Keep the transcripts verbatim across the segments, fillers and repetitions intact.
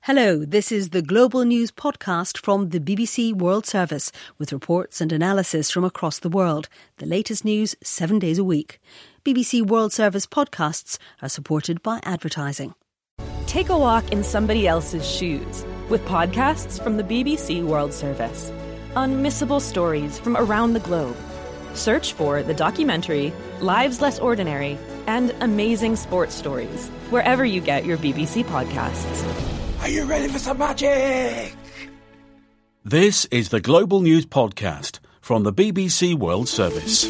Hello, this is the Global News podcast from the B B C World Service with reports and analysis from across the world. The latest news seven days a week. B B C World Service podcasts are supported by advertising. Take a walk in somebody else's shoes with podcasts from the B B C World Service. Unmissable stories from around the globe. Search for the documentary Lives Less Ordinary and Amazing Sports Stories wherever you get your B B C podcasts. Are you ready for some magic? This is the Global News Podcast from the B B C World Service.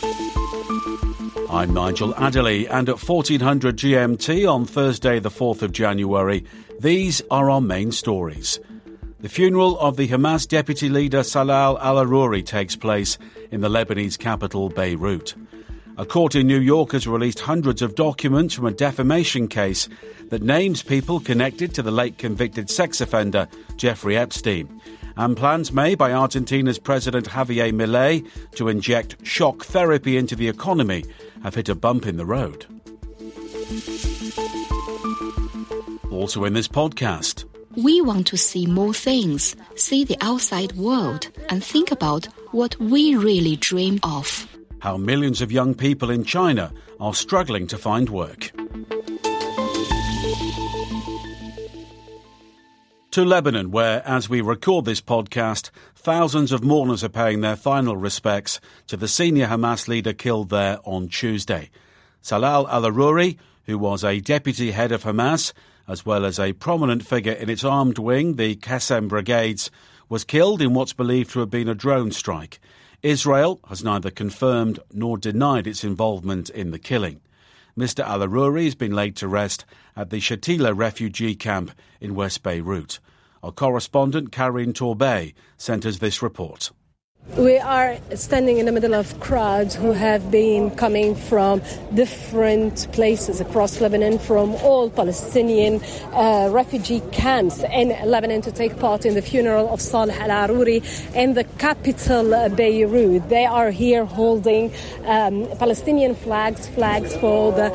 I'm Nigel Adderley, and at fourteen hundred G M T on Thursday the fourth of January, these are our main stories. The funeral of the Hamas deputy leader Salah al-Aruri takes place in the Lebanese capital Beirut. A court in New York has released hundreds of documents from a defamation case that names people connected to the late convicted sex offender Jeffrey Epstein. And plans made by Argentina's President Javier Milei to inject shock therapy into the economy have hit a bump in the road. Also in this podcast, we want to see more things, see the outside world, and think about what we really dream of. How millions of young people in China are struggling to find work. To Lebanon, where, as we record this podcast, thousands of mourners are paying their final respects to the senior Hamas leader killed there on Tuesday. Salah al-Aruri, who was a deputy head of Hamas, as well as a prominent figure in its armed wing, the Qassam Brigades, was killed in what's believed to have been a drone strike. Israel has neither confirmed nor denied its involvement in the killing. Mister al-Aruri has been laid to rest at the Shatila refugee camp in West Beirut. Our correspondent Karine Tourbet sent us this report. We are standing in the middle of crowds who have been coming from different places across Lebanon, from all Palestinian uh, refugee camps in Lebanon to take part in the funeral of Salah al-Aruri in the capital, uh, Beirut. They are here holding um, Palestinian flags, flags for the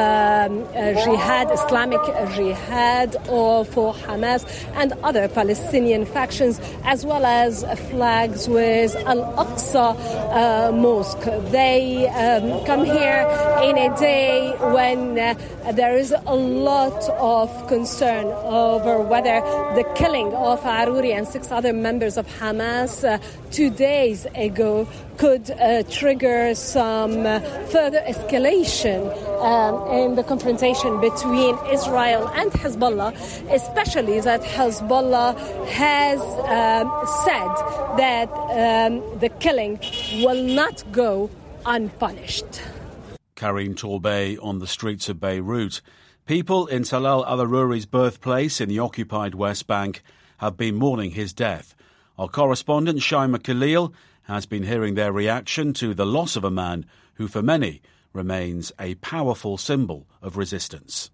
um, uh, jihad, Islamic jihad, or for Hamas and other Palestinian factions, as well as flags with Al-Aqsa uh, Mosque. They um, come here in a day when uh, there is a lot of concern over whether the killing of Aruri and six other members of Hamas uh, two days ago could uh, trigger some uh, further escalation um, in the confrontation between Israel and Hezbollah, especially that Hezbollah has um, said that um, the killing will not go unpunished. Karine Tourbet on the streets of Beirut. People in Salah al-Aruri's birthplace in the occupied West Bank have been mourning his death. Our correspondent Shaima Khalil has been hearing their reaction to the loss of a man who, for many, remains a powerful symbol of resistance.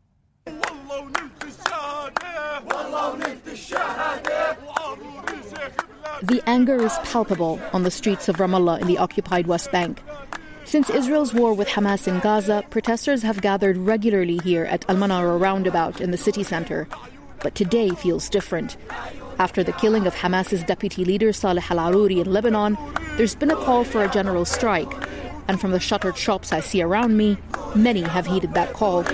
The anger is palpable on the streets of Ramallah in the occupied West Bank. Since Israel's war with Hamas in Gaza, protesters have gathered regularly here at Al-Manara roundabout in the city centre. But today feels different. After the killing of Hamas's deputy leader Salah al-Aruri in Lebanon, there's been a call for a general strike. And from the shuttered shops I see around me, many have heeded that call.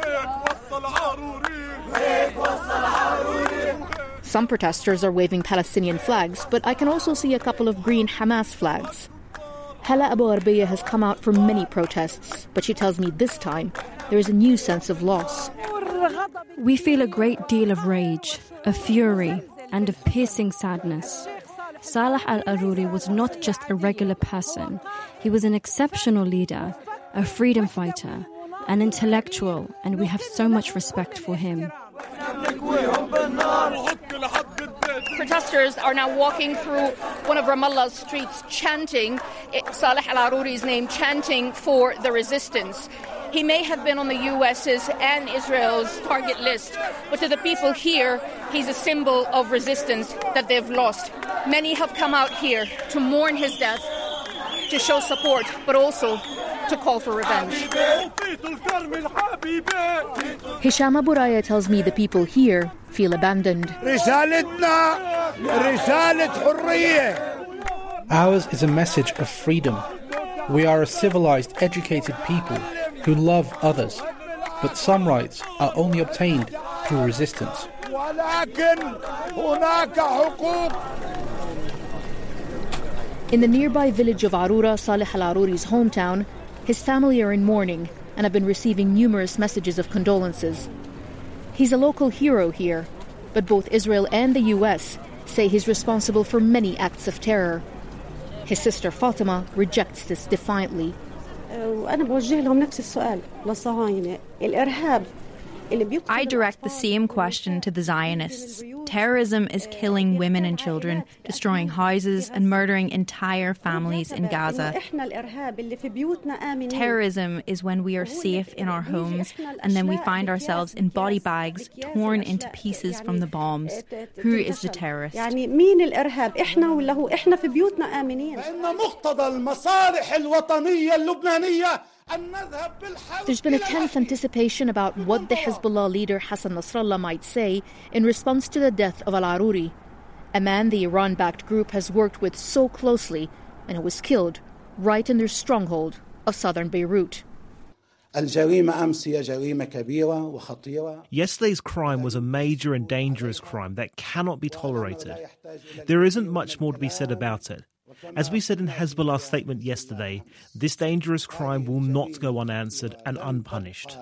Some protesters are waving Palestinian flags, but I can also see a couple of green Hamas flags. Hala Abu Arbiya has come out for many protests, but she tells me this time there is a new sense of loss. We feel a great deal of rage, of fury, and of piercing sadness. Salah al-Aruri was not just a regular person. He was an exceptional leader, a freedom fighter, an intellectual, and we have so much respect for him. Protesters are now walking through one of Ramallah's streets chanting Salah al-Aruri's name, chanting for the resistance. He may have been on the U S's and Israel's target list, but to the people here, he's a symbol of resistance that they've lost. Many have come out here to mourn his death, to show support, but also to call for revenge. Hisham Abu Raya tells me the people here feel abandoned. Ours is a message of freedom. We are a civilized, educated people who love others, but some rights are only obtained through resistance. In the nearby village of Arura, Saleh al-Aruri's hometown, his family are in mourning and have been receiving numerous messages of condolences. He's a local hero here, but both Israel and the U S say he's responsible for many acts of terror. His sister Fatima rejects this defiantly. I direct the same question to the Zionists. Terrorism is killing women and children, destroying houses and murdering entire families in Gaza. Terrorism is when we are safe in our homes and then we find ourselves in body bags torn into pieces from the bombs. Who is the terrorist? There's been a tense anticipation about what the Hezbollah leader Hassan Nasrallah might say in response to the death of al-Aruri, a man the Iran-backed group has worked with so closely and who was killed right in their stronghold of southern Beirut. Yesterday's crime was a major and dangerous crime that cannot be tolerated. There isn't much more to be said about it. As we said in Hezbollah's statement yesterday, this dangerous crime will not go unanswered and unpunished.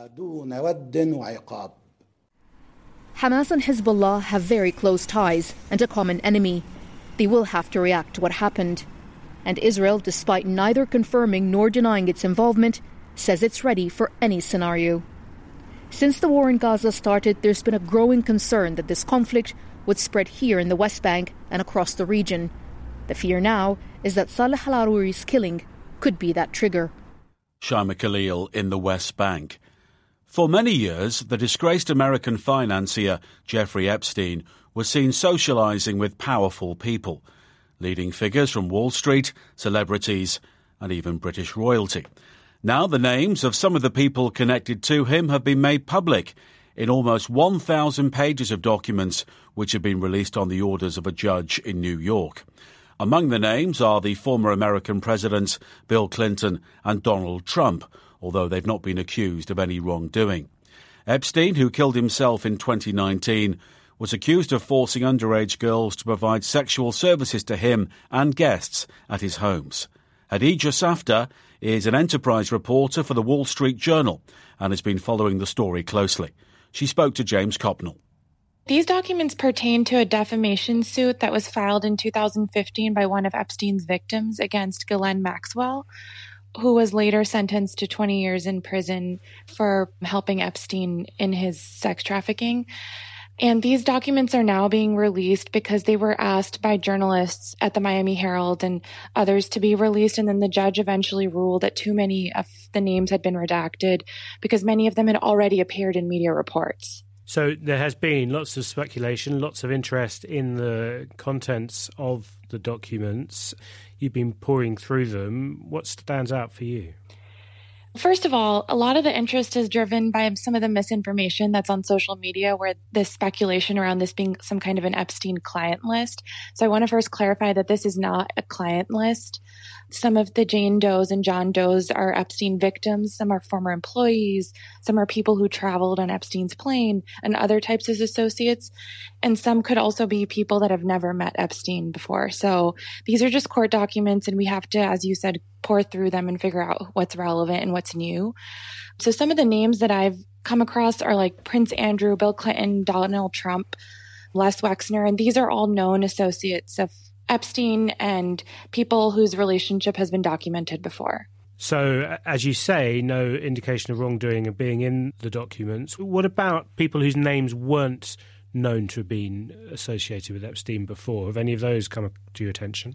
Hamas and Hezbollah have very close ties and a common enemy. They will have to react to what happened. And Israel, despite neither confirming nor denying its involvement, says it's ready for any scenario. Since the war in Gaza started, there's been a growing concern that this conflict would spread here in the West Bank and across the region. The fear now is that Saleh al-Aruri's killing could be that trigger. Shaima Khalil in the West Bank. For many years, the disgraced American financier Jeffrey Epstein was seen socializing with powerful people, leading figures from Wall Street, celebrities, and even British royalty. Now the names of some of the people connected to him have been made public in almost one thousand pages of documents which have been released on the orders of a judge in New York. Among the names are the former American presidents Bill Clinton and Donald Trump, although they've not been accused of any wrongdoing. Epstein, who killed himself in twenty nineteen, was accused of forcing underage girls to provide sexual services to him and guests at his homes. Hadija Safdar is an enterprise reporter for the Wall Street Journal and has been following the story closely. She spoke to James Copnell. These documents pertain to a defamation suit that was filed in two thousand fifteen by one of Epstein's victims against Ghislaine Maxwell, who was later sentenced to twenty years in prison for helping Epstein in his sex trafficking. And these documents are now being released because they were asked by journalists at the Miami Herald and others to be released. And then the judge eventually ruled that too many of the names had been redacted because many of them had already appeared in media reports. So there has been lots of speculation, lots of interest in the contents of the documents. You've been pouring through them. What stands out for you? First of all, a lot of the interest is driven by some of the misinformation that's on social media, where this speculation around this being some kind of an Epstein client list. So I want to first clarify that this is not a client list. Some of the Jane Does and John Does are Epstein victims. Some are former employees. Some are people who traveled on Epstein's plane and other types of associates. And some could also be people that have never met Epstein before. So these are just court documents, and we have to, as you said, pour through them and figure out what's relevant and what's new. So some of the names that I've come across are like Prince Andrew, Bill Clinton, Donald Trump, Les Wexner, and these are all known associates of Epstein and people whose relationship has been documented before. So, as you say, no indication of wrongdoing of being in the documents. What about people whose names weren't known to have been associated with Epstein before? Have any of those come to your attention?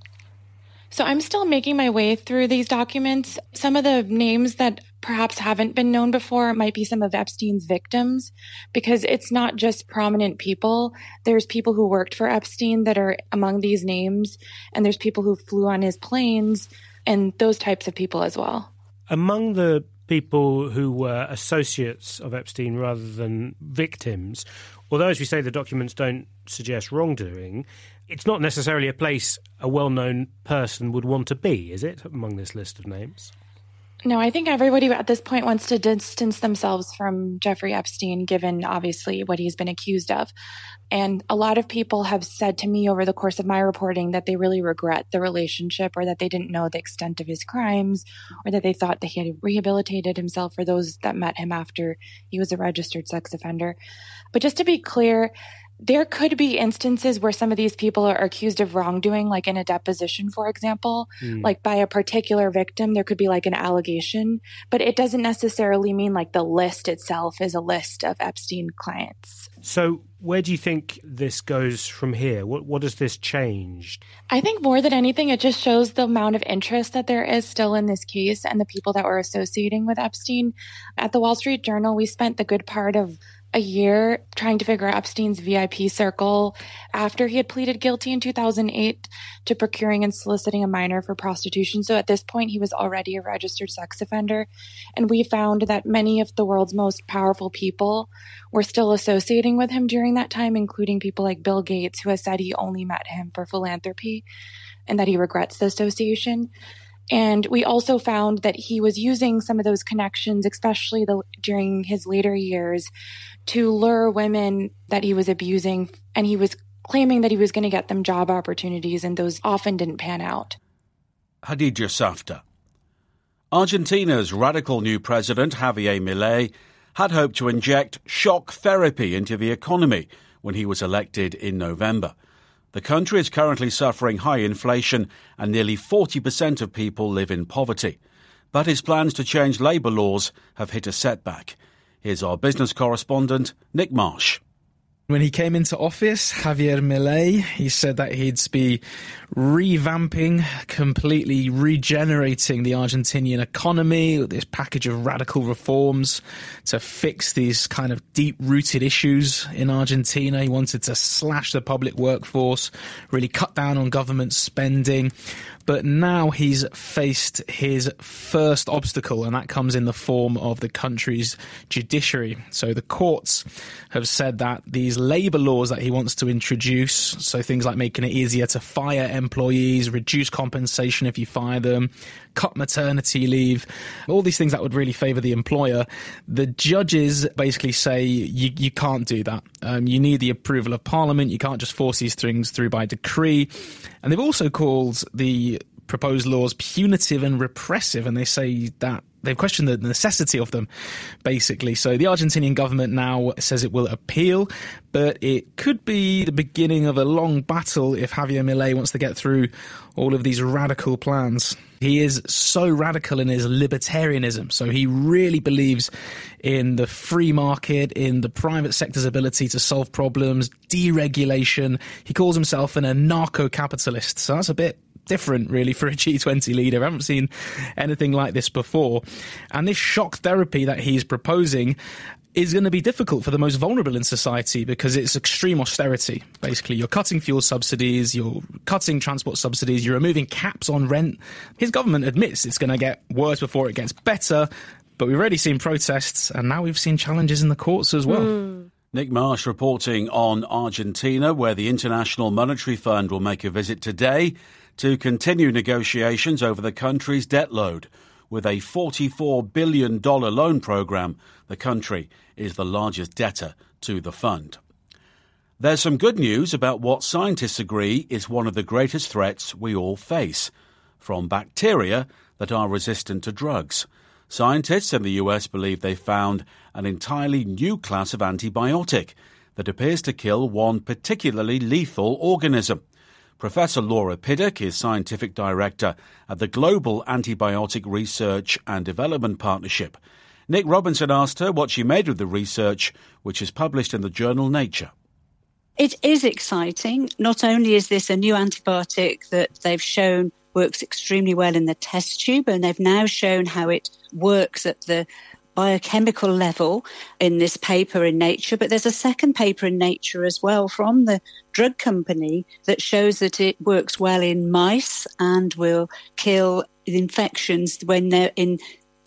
So I'm still making my way through these documents. Some of the names that perhaps haven't been known before might be some of Epstein's victims, because it's not just prominent people. There's people who worked for Epstein that are among these names, and there's people who flew on his planes, and those types of people as well. Among the people who were associates of Epstein rather than victims, although, as we say, the documents don't suggest wrongdoing, it's not necessarily a place a well-known person would want to be, is it, among this list of names? No, I think everybody at this point wants to distance themselves from Jeffrey Epstein, given obviously what he's been accused of. And a lot of people have said to me over the course of my reporting that they really regret the relationship, or that they didn't know the extent of his crimes, or that they thought that he had rehabilitated himself, for those that met him after he was a registered sex offender. But just to be clear, there could be instances where some of these people are accused of wrongdoing, like in a deposition, for example, mm. like by a particular victim, there could be like an allegation, but it doesn't necessarily mean like the list itself is a list of Epstein clients. So where do you think this goes from here? What, what has this changed? I think more than anything, it just shows the amount of interest that there is still in this case and the people that were associating with Epstein. At the Wall Street Journal, we spent the good part of a year trying to figure out Epstein's V I P circle after he had pleaded guilty in two thousand eight to procuring and soliciting a minor for prostitution. So at this point, he was already a registered sex offender. And we found that many of the world's most powerful people were still associating with him during that time, including people like Bill Gates, who has said he only met him for philanthropy and that he regrets the association. And we also found that he was using some of those connections, especially the, during his later years, to lure women that he was abusing. And he was claiming that he was going to get them job opportunities, and those often didn't pan out. Hadija Safta. Argentina's radical new president, Javier Milei, had hoped to inject shock therapy into the economy when he was elected in November. The country is currently suffering high inflation and nearly forty percent of people live in poverty. But his plans to change labour laws have hit a setback. Here's our business correspondent, Nick Marsh. When he came into office, Javier Milei, he said that he'd be revamping, completely regenerating the Argentinian economy with this package of radical reforms to fix these kind of deep-rooted issues in Argentina. He wanted to slash the public workforce, really cut down on government spending. But now he's faced his first obstacle, and that comes in the form of the country's judiciary. So the courts have said that these labour laws that he wants to introduce, so things like making it easier to fire employees, reduce compensation if you fire them, cut maternity leave, all these things that would really favour the employer, the judges basically say you, you can't do that. Um, you need the approval of Parliament. You can't just force these things through by decree. And they've also called the proposed laws punitive and repressive, and they say that they've questioned the necessity of them, basically. So the Argentinian government now says it will appeal, but it could be the beginning of a long battle if Javier Milei wants to get through all of these radical plans. He is so radical in his libertarianism, so he really believes in the free market, in the private sector's ability to solve problems, deregulation. He calls himself an anarcho-capitalist, so that's a bit different, really, for a G twenty leader. I haven't seen anything like this before. And this shock therapy that he's proposing is going to be difficult for the most vulnerable in society because it's extreme austerity. Basically, you're cutting fuel subsidies, you're cutting transport subsidies, you're removing caps on rent. His government admits it's going to get worse before it gets better, but we've already seen protests, and now we've seen challenges in the courts as well. Mm. Nick Marsh reporting on Argentina, where the International Monetary Fund will make a visit today to continue negotiations over the country's debt load. With a forty-four billion dollars loan programme, the country is the largest debtor to the fund. There's some good news about what scientists agree is one of the greatest threats we all face, from bacteria that are resistant to drugs. Scientists in the U S believe they found an entirely new class of antibiotic that appears to kill one particularly lethal organism. Professor Laura Piddock is Scientific Director at the Global Antibiotic Research and Development Partnership. Nick Robinson asked her what she made of the research, which is published in the journal Nature. It is exciting. Not only is this a new antibiotic that they've shown works extremely well in the test tube, and they've now shown how it works at the biochemical level in this paper in Nature, but there's a second paper in Nature as well from the drug company that shows that it works well in mice and will kill infections when they're in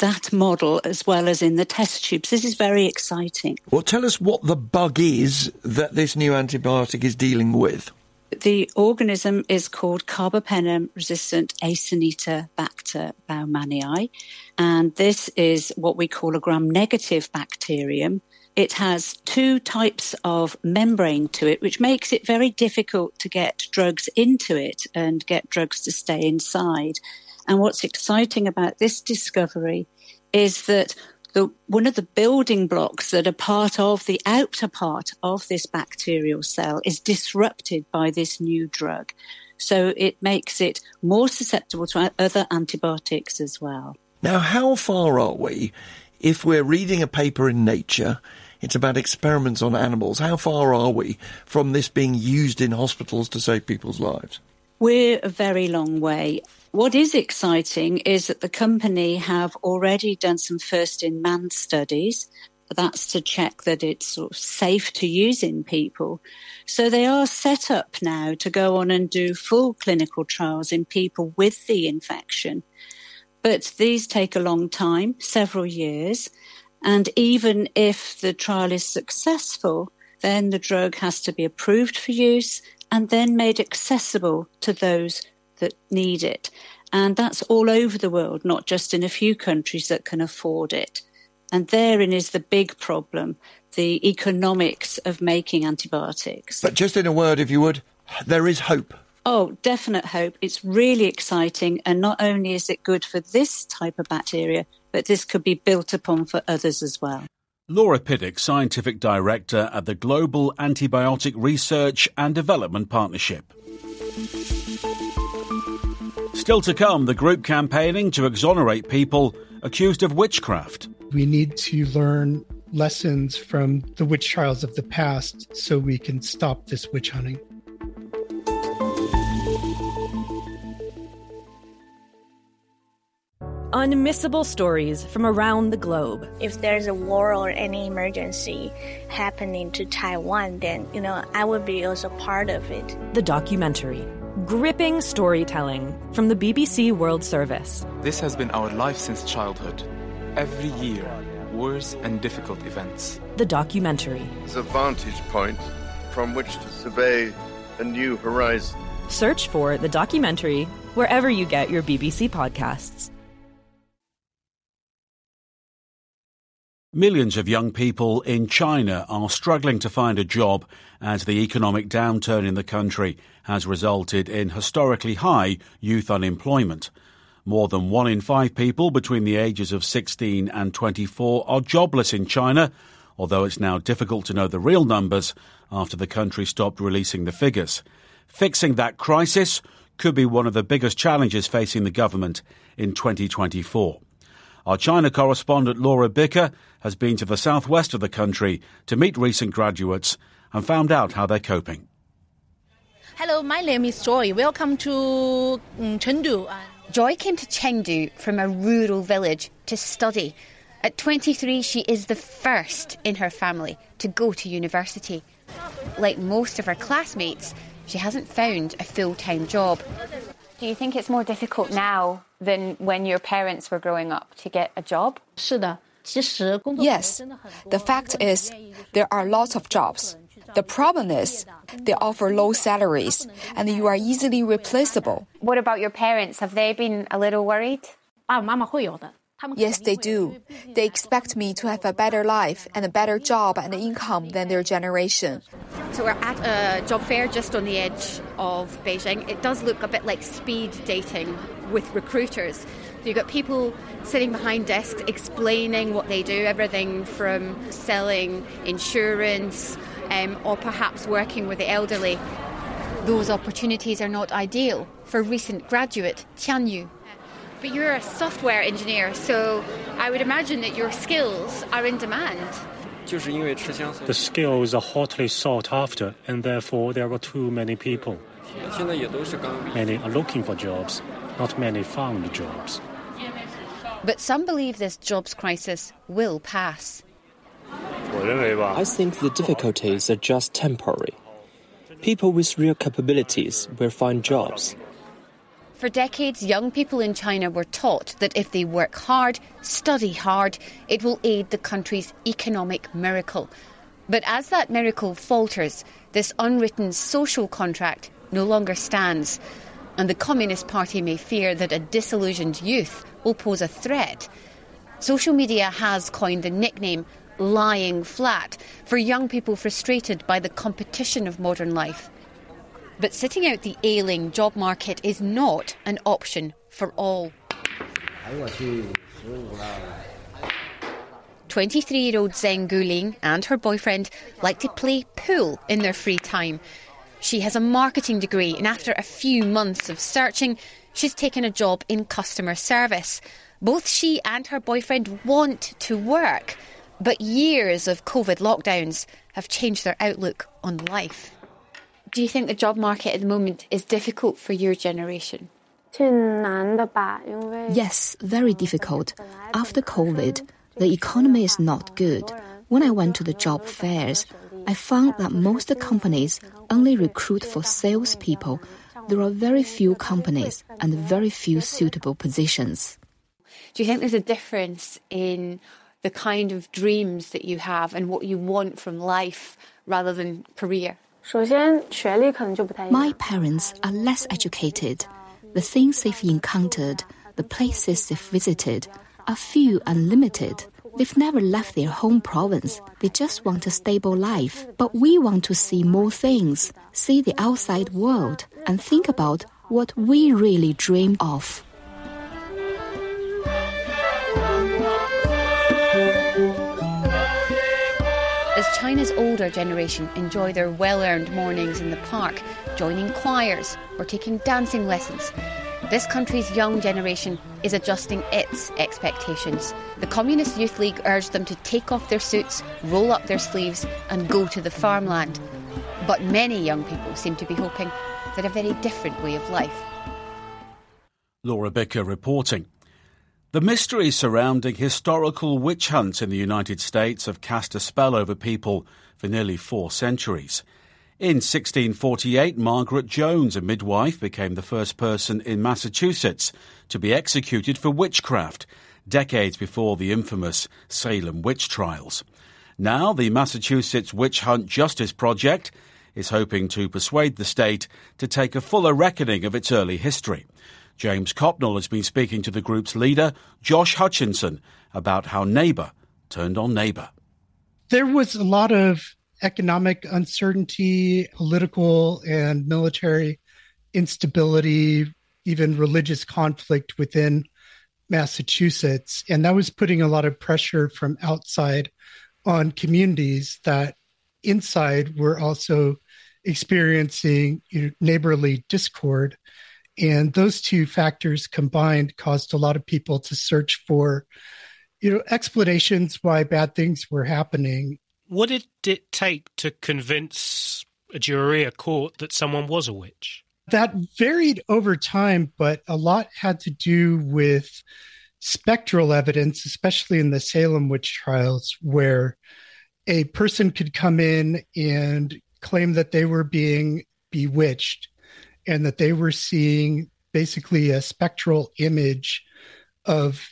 that model as well as in the test tubes. This is very exciting. Well, tell us what the bug is that this new antibiotic is dealing with. The organism is called carbapenem-resistant Acinetobacter baumannii, and this is what we call a gram-negative bacterium. It has two types of membrane to it, which makes it very difficult to get drugs into it and get drugs to stay inside. And what's exciting about this discovery is that the, one of the building blocks that are part of the outer part of this bacterial cell is disrupted by this new drug. So it makes it more susceptible to other antibiotics as well. Now, how far are we, if we're reading a paper in Nature, it's about experiments on animals, how far are we from this being used in hospitals to save people's lives? We're a very long way. What is exciting is that the company have already done some first-in-man studies. That's to check that it's sort of safe to use in people. So they are set up now to go on and do full clinical trials in people with the infection. But these take a long time, several years. And even if the trial is successful, then the drug has to be approved for use and then made accessible to those that need it. And that's all over the world, not just in a few countries that can afford it. And therein is the big problem, the economics of making antibiotics. But just in a word, if you would, there is hope. Oh, definite hope. It's really exciting. And not only is it good for this type of bacteria, but this could be built upon for others as well. Laura Piddock, Scientific Director at the Global Antibiotic Research and Development Partnership. Still to come, the group campaigning to exonerate people accused of witchcraft. We need to learn lessons from the witch trials of the past so we can stop this witch hunting. Unmissable stories from around the globe. If there's a war or any emergency happening to Taiwan, then, you know, I would be also part of it. The documentary. Gripping storytelling from the B B C World Service. This has been our life since childhood. Every year, wars and difficult events. The documentary. It's a vantage point from which to survey a new horizon. Search for The Documentary wherever you get your B B C podcasts. Millions of young people in China are struggling to find a job as the economic downturn in the country has resulted in historically high youth unemployment. More than one in five people between the ages of sixteen and twenty-four are jobless in China, although it's now difficult to know the real numbers after the country stopped releasing the figures. Fixing that crisis could be one of the biggest challenges facing the government in twenty twenty-four. Our China correspondent Laura Bicker has been to the southwest of the country to meet recent graduates and found out how they're coping. Hello, my name is Joy. Welcome to um, Chengdu. Joy came to Chengdu from a rural village to study. At twenty-three, she is the first in her family to go to university. Like most of her classmates, she hasn't found a full-time job. Do you think it's more difficult now than when your parents were growing up to get a job? Yes. The fact is, there are lots of jobs. The problem is, they offer low salaries, and you are easily replaceable. What about your parents? Have they been a little worried? Yes, they do. They expect me to have a better life and a better job and income than their generation. So we're at a job fair just on the edge of Beijing. It does look a bit like speed dating with recruiters. You've got people sitting behind desks explaining what they do, everything from selling insurance um, or perhaps working with the elderly. Those opportunities are not ideal for recent graduate Tian Yu. But you're a software engineer, so I would imagine that your skills are in demand. The skills are hotly sought after, and therefore there are too many people. Many are looking for jobs, not many found jobs. But some believe this jobs crisis will pass. I think the difficulties are just temporary. People with real capabilities will find jobs. For decades, young people in China were taught that if they work hard, study hard, it will aid the country's economic miracle. But as that miracle falters, this unwritten social contract no longer stands. And the Communist Party may fear that a disillusioned youth will pose a threat. Social media has coined the nickname lying flat for young people frustrated by the competition of modern life. But sitting out the ailing job market is not an option for all. twenty-three-year-old Zheng Guling and her boyfriend like to play pool in their free time. She has a marketing degree, and after a few months of searching, she's taken a job in customer service. Both she and her boyfriend want to work, but years of COVID lockdowns have changed their outlook on life. Do you think the job market at the moment is difficult for your generation? Yes, very difficult. After COVID, the economy is not good. When I went to the job fairs, I found that most companies only recruit for salespeople. There are very few companies and very few suitable positions. Do you think there's a difference in the kind of dreams that you have and what you want from life rather than career? My parents are less educated. The things they've encountered, the places they've visited, are few and limited. They've never left their home province. They just want a stable life. But we want to see more things, see the outside world, and think about what we really dream of. As China's older generation enjoy their well-earned mornings in the park, joining choirs or taking dancing lessons, this country's young generation is adjusting its expectations. The Communist Youth League urged them to take off their suits, roll up their sleeves and go to the farmland. But many young people seem to be hoping for a very different way of life. Laura Bicker reporting. The mysteries surrounding historical witch hunts in the United States have cast a spell over people for nearly four centuries. In sixteen forty-eight, Margaret Jones, a midwife, became the first person in Massachusetts to be executed for witchcraft, decades before the infamous Salem witch trials. Now, the Massachusetts Witch Hunt Justice Project is hoping to persuade the state to take a fuller reckoning of its early history. James Copnell has been speaking to the group's leader, Josh Hutchinson, about how neighbour turned on neighbour. There was a lot of economic uncertainty, political and military instability, even religious conflict within Massachusetts. And that was putting a lot of pressure from outside on communities that inside were also experiencing, you know, neighborly discord. And those two factors combined caused a lot of people to search for, you know, explanations why bad things were happening. What did it take to convince a jury, a court, that someone was a witch? That varied over time, but a lot had to do with spectral evidence, especially in the Salem witch trials, where a person could come in and claim that they were being bewitched and that they were seeing basically a spectral image of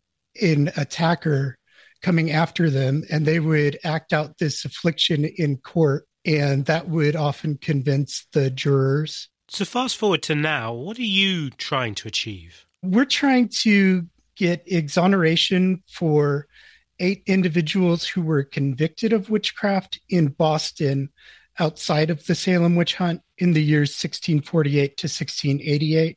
an attacker coming after them, and they would act out this affliction in court, and that would often convince the jurors. So fast forward to now, what are you trying to achieve? We're trying to get exoneration for eight individuals who were convicted of witchcraft in Boston outside of the Salem witch hunt in the years sixteen forty-eight to sixteen eighty-eight.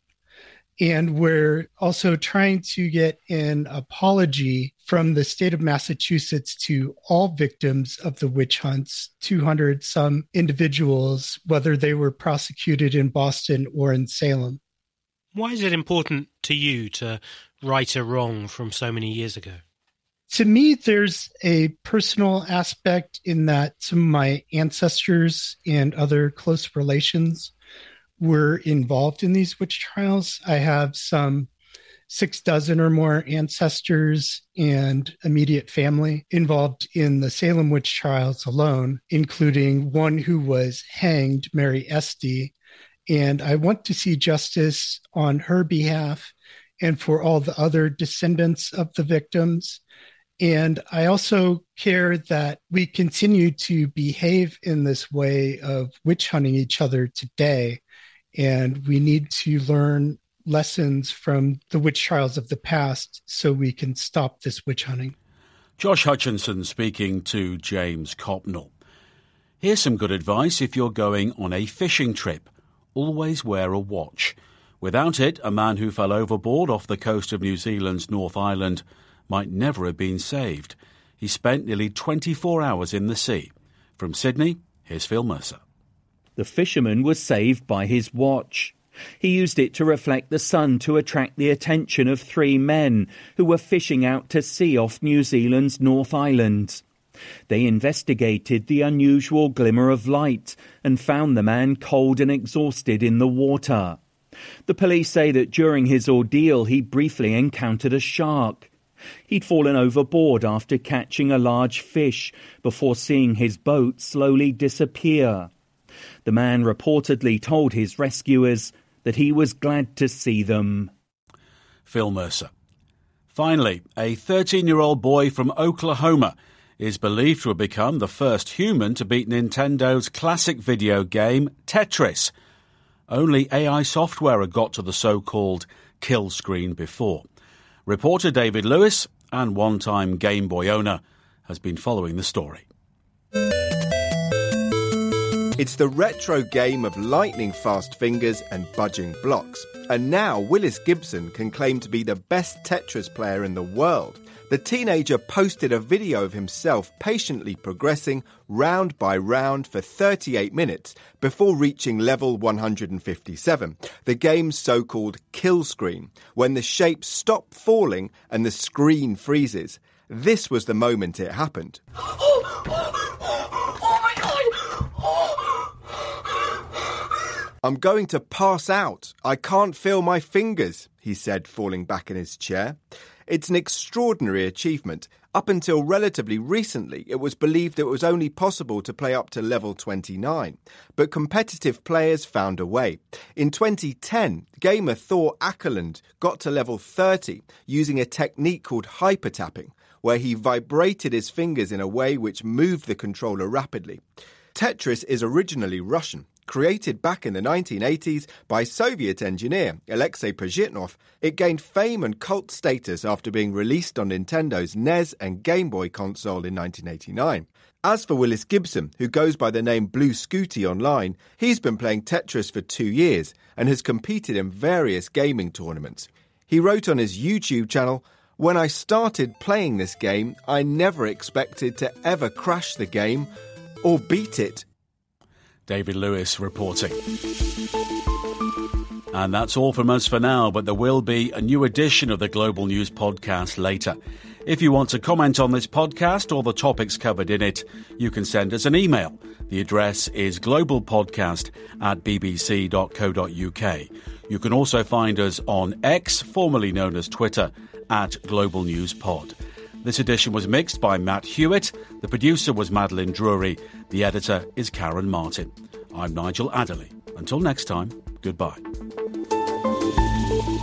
And we're also trying to get an apology from the state of Massachusetts to all victims of the witch hunts, two hundred some individuals, whether they were prosecuted in Boston or in Salem. Why is it important to you to right a wrong from so many years ago? To me, there's a personal aspect in that some of my ancestors and other close relations were involved in these witch trials. I have some six dozen or more ancestors and immediate family involved in the Salem witch trials alone, including one who was hanged, Mary Esty, And I want to see justice on her behalf and for all the other descendants of the victims. And I also care that we continue to behave in this way of witch hunting each other today. And we need to learn lessons from the witch trials of the past so we can stop this witch hunting. Josh Hutchinson speaking to James Copnell. Here's some good advice if you're going on a fishing trip. Always wear a watch. Without it, a man who fell overboard off the coast of New Zealand's North Island might never have been saved. He spent nearly twenty-four hours in the sea. From Sydney, here's Phil Mercer. The fisherman was saved by his watch. He used it to reflect the sun to attract the attention of three men who were fishing out to sea off New Zealand's North Island. They investigated the unusual glimmer of light and found the man cold and exhausted in the water. The police say that during his ordeal he briefly encountered a shark. He'd fallen overboard after catching a large fish before seeing his boat slowly disappear. The man reportedly told his rescuers that he was glad to see them. Phil Mercer. Finally, a thirteen-year-old boy from Oklahoma is believed to have become the first human to beat Nintendo's classic video game Tetris. Only A I software had got to the so-called kill screen before. Reporter David Lewis, and one-time Game Boy owner, has been following the story. It's the retro game of lightning-fast fingers and budging blocks. And now Willis Gibson can claim to be the best Tetris player in the world. The teenager posted a video of himself patiently progressing round by round for thirty-eight minutes before reaching level one hundred fifty-seven, the game's so-called kill screen, when the shapes stop falling and the screen freezes. This was the moment it happened. Oh, oh, oh, oh my God! Oh. I'm going to pass out. I can't feel my fingers, he said, falling back in his chair. It's an extraordinary achievement. Up until relatively recently, it was believed it was only possible to play up to level twenty-nine. But competitive players found a way. In twenty ten, gamer Thor Ackerland got to level thirty using a technique called hypertapping, where he vibrated his fingers in a way which moved the controller rapidly. Tetris is originally Russian. Created back in the nineteen eighties by Soviet engineer Alexei Pajitnov, it gained fame and cult status after being released on Nintendo's N E S and Game Boy console in nineteen eighty-nine. As for Willis Gibson, who goes by the name Blue Scooty online, he's been playing Tetris for two years and has competed in various gaming tournaments. He wrote on his YouTube channel, "When I started playing this game, I never expected to ever crash the game or beat it." David Lewis reporting. And that's all from us for now, but there will be a new edition of the Global News Podcast later. If you want to comment on this podcast or the topics covered in it, you can send us an email. The address is globalpodcast at bbc dot co dot uk. You can also find us on X, formerly known as Twitter, at Global News Pod. This edition was mixed by Matt Hewitt. The producer was Madeline Drury. The editor is Karen Martin. I'm Nigel Adderley. Until next time, goodbye.